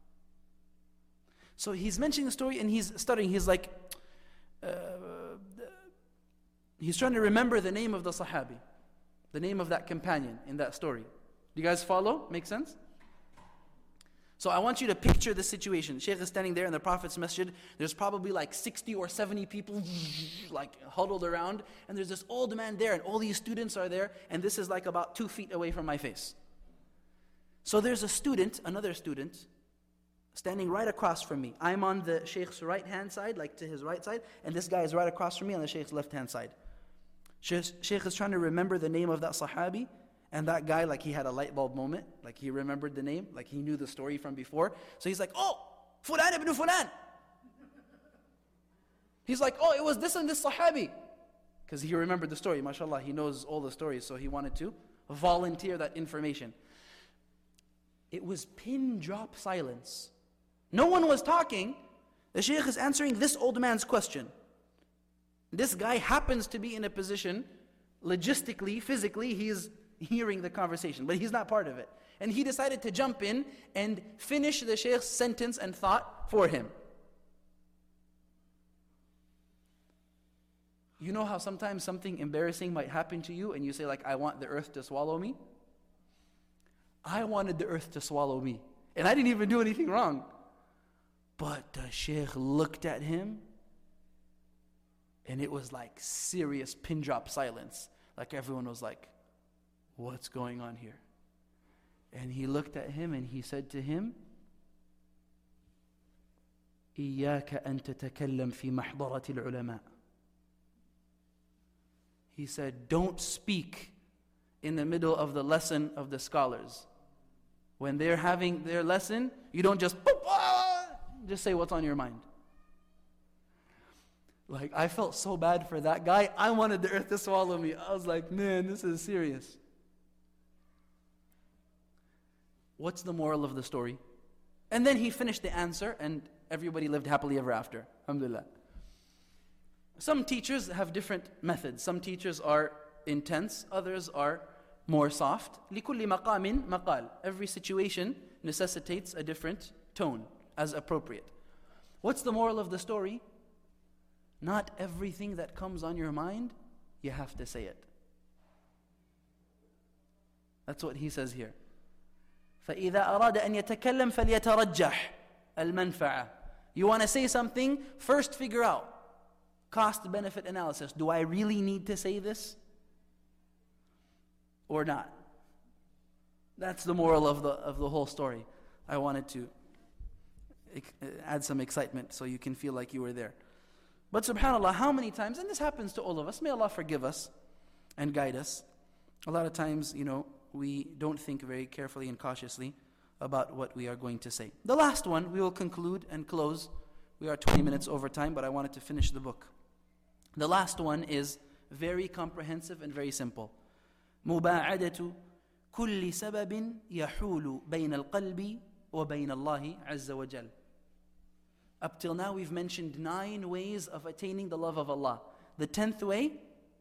So he's mentioning the story and he's studying. He's like, uh, he's trying to remember the name of the Sahabi, the name of that companion in that story. Do you guys follow? Make sense? So I want you to picture the situation. Shaykh is standing there in the Prophet's masjid. There's probably like sixty or seventy people like huddled around. And there's this old man there and all these students are there. And this is like about two feet away from my face. So there's a student, another student, standing right across from me. I'm on the Shaykh's right hand side, like to his right side. And this guy is right across from me on the Shaykh's left hand side. Shaykh is trying to remember the name of that Sahabi. And that guy, like he had a light bulb moment, like he remembered the name, like he knew the story from before. So he's like, oh, Fulan ibn Fulan. He's like, oh, it was this and this Sahabi. Because he remembered the story, mashallah, he knows all the stories, so he wanted to volunteer that information. It was pin drop silence. No one was talking. The Shaykh is answering this old man's question. This guy happens to be in a position, logistically, physically, he is hearing the conversation, but he's not part of it. And he decided to jump in and finish the Shaykh's sentence and thought for him. You know how sometimes something embarrassing might happen to you and you say like, I want the earth to swallow me? I wanted the earth to swallow me. And I didn't even do anything wrong. But the Shaykh looked at him and it was like serious pin drop silence. Like everyone was like, what's going on here? And he looked at him and he said to him, إِيَّاكَ أَن تَتَكَلَّمْ فِي مَحْضَرَةِ الْعُلَمَاءِ. He said, don't speak in the middle of the lesson of the scholars. When they're having their lesson, you don't just, just say what's on your mind. Like, I felt so bad for that guy. I wanted the earth to swallow me. I was like, man, this is serious. What's the moral of the story? And then he finished the answer and everybody lived happily ever after. Alhamdulillah. Some teachers have different methods. Some teachers are intense, others are more soft. لِكُلِّ مَقَامٍ مَقَال. Every situation necessitates a different tone as appropriate. What's the moral of the story? Not everything that comes on your mind, you have to say it. That's what he says here. فَإِذَا أَرَادَ أَنْ يَتَكَلَّمْ فَلْيَتَرَجَّحْ الْمَنْفَعَةِ. You want to say something, first figure out cost-benefit analysis. Do I really need to say this? Or not? That's the moral of the of the whole story. I wanted to add some excitement so you can feel like you were there. But subhanAllah, how many times, and this happens to all of us, may Allah forgive us and guide us. A lot of times, you know, we don't think very carefully and cautiously about what we are going to say. The last one, we will conclude and close. We are twenty minutes over time, but I wanted to finish the book. The last one is very comprehensive and very simple. مُبَاعَدَةُ كُلِّ سَبَبٍ يَحُولُ بَيْنَ الْقَلْبِ وَبَيْنَ اللَّهِ عَزَّ وَجَلَّ. Up till now we've mentioned nine ways of attaining the love of Allah. The tenth way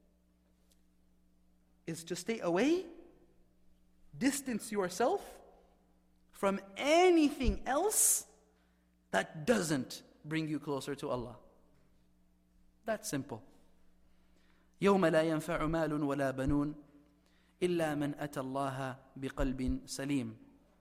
is to stay away, distance yourself from anything else that doesn't bring you closer to Allah. That's simple. يَوْمَ لَا يَنْفَعُ مَالٌ وَلَا بَنُونَ إِلَّا مَنْ أَتَى اللَّهَ بِقَلْبٍ سَلِيمٍ.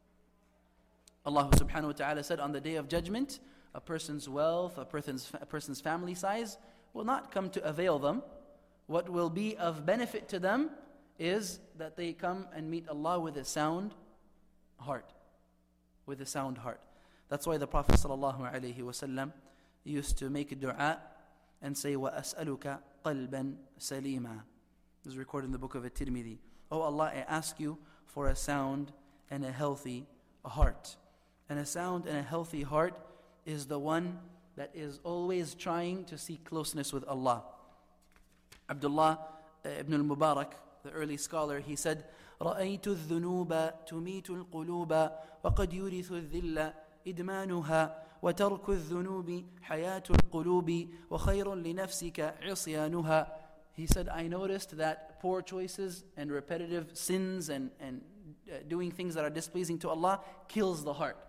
Allah subhanahu wa ta'ala said, on the day of judgment, a person's wealth, a person's, a person's family size will not come to avail them. What will be of benefit to them is that they come and meet Allah with a sound heart. With a sound heart. That's why the Prophet sallallahu alaihi wasallam used to make a dua and say, وَأَسْأَلُكَ قَلْبًا سَلِيمًا. This is recorded in the book of At-Tirmidhi. Oh Allah, I ask you for a sound and a healthy heart. And a sound and a healthy heart is the one that is always trying to seek closeness with Allah. Abdullah ibn al-Mubarak, the early scholar, he said, رَأَيْتُ الذُّنُوبَ تُمِيتُ الْقُلُوبَ وَقَدْ يُورِثُ الذِّلَّ إِدْمَانُهَا وَتَرْكُ الذُّنُوبِ حَيَاةُ الْقُلُوبِ وَخَيْرٌ لِنَفْسِكَ عِصْيَانُهَا. He said, I noticed that poor choices and repetitive sins and, and uh, doing things that are displeasing to Allah kills the heart.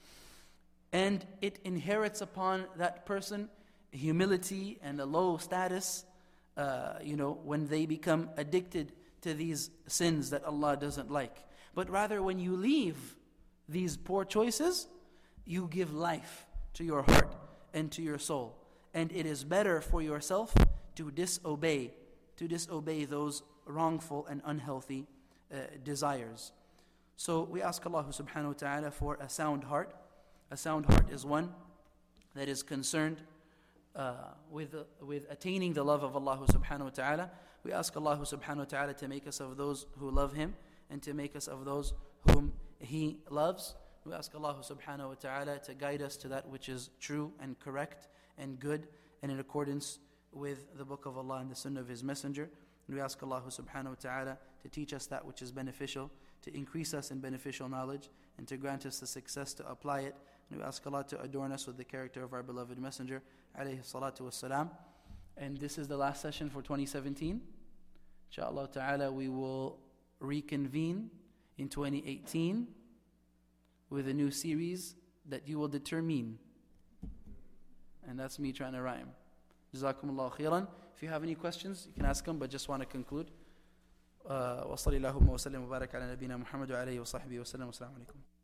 And it inherits upon that person humility and a low status, uh, you know, when they become addicted to these sins that Allah doesn't like. But rather, when you leave these poor choices, you give life to your heart and to your soul. And it is better for yourself to disobey, to disobey those wrongful and unhealthy uh, desires. So we ask Allah subhanahu wa ta'ala for a sound heart. A sound heart is one that is concerned uh, with, uh, with attaining the love of Allah subhanahu wa ta'ala. We ask Allah subhanahu wa ta'ala to make us of those who love Him and to make us of those whom He loves. We ask Allah subhanahu wa ta'ala to guide us to that which is true and correct and good and in accordance with the book of Allah and the sunnah of His messenger. And we ask Allah subhanahu wa ta'ala to teach us that which is beneficial, to increase us in beneficial knowledge, and to grant us the success to apply it. And we ask Allah to adorn us with the character of our beloved messenger, alayhi salatu wassalam. And this is the last session for twenty seventeen. Inshallah ta'ala, we will reconvene in twenty eighteen with a new series that you will determine. And that's me trying to rhyme. Jazakumullahu khairan. If you have any questions, you can ask them, but just want to conclude. وصلى اللهم وسلم وبارك على نبينا محمد وعلى آله وصحبه وسلم والسلام عليكم.